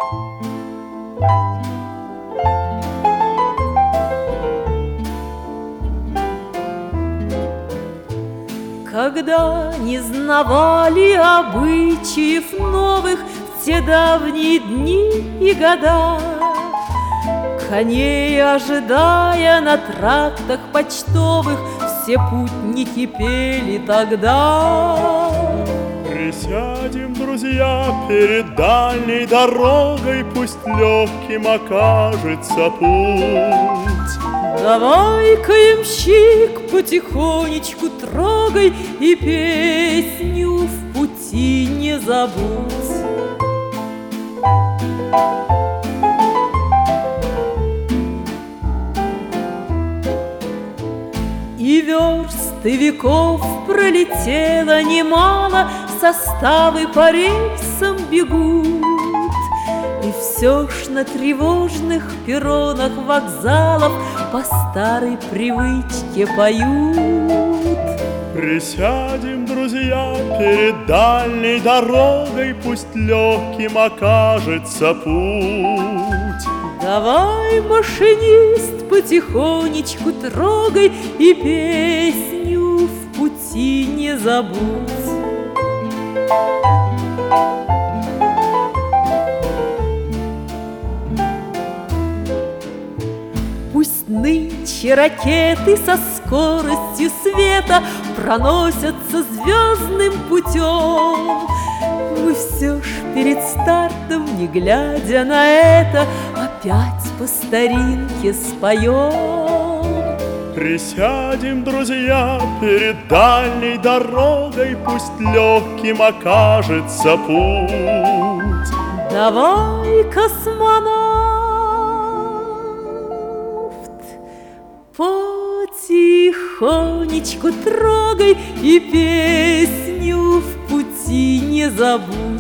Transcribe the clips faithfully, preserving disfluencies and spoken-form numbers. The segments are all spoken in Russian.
Когда не знавали обычаев новых в те давние дни и года, коней ожидая на трактах почтовых, все путники пели тогда. Присядем, друзья, перед дальней дорогой, пусть легким окажется путь. Давай-ка, ямщик, потихонечку трогай и песню в пути не забудь. И версты веков пролетело немало, составы по рельсам бегут, и все ж на тревожных перронах вокзалов по старой привычке поют. Присядем, друзья, перед дальней дорогой, пусть легким окажется путь. Давай, машинист, потихонечку трогай и песню в пути не забудь. Пусть нынче ракеты со скоростью света проносятся звездным путем, мы все ж перед стартом, не глядя на это, опять по старинке споем. Присядем, друзья, перед дальней дорогой, пусть легким окажется путь. Давай, космонавт, потихонечку трогай и песню в пути не забудь.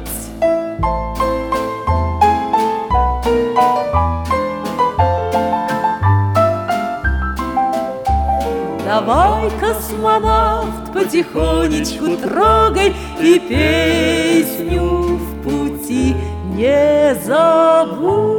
Давай, космонавт, потихонечку трогай и песню в пути не забудь.